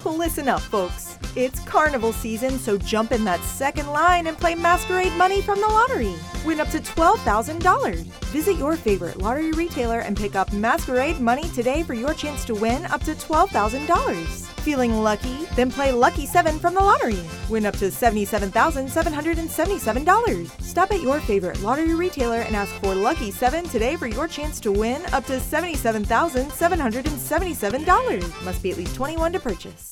Listen up, folks. It's carnival season, so jump in that second line and play Masquerade Money from the lottery. Win up to $12,000. Visit your favorite lottery retailer and pick up Masquerade Money today for your chance to win up to $12,000. Feeling lucky? Then play Lucky 7 from the lottery. Win up to $77,777. Stop at your favorite lottery retailer and ask for Lucky 7 today for your chance to win up to $77,777. Must be at least 21 to purchase.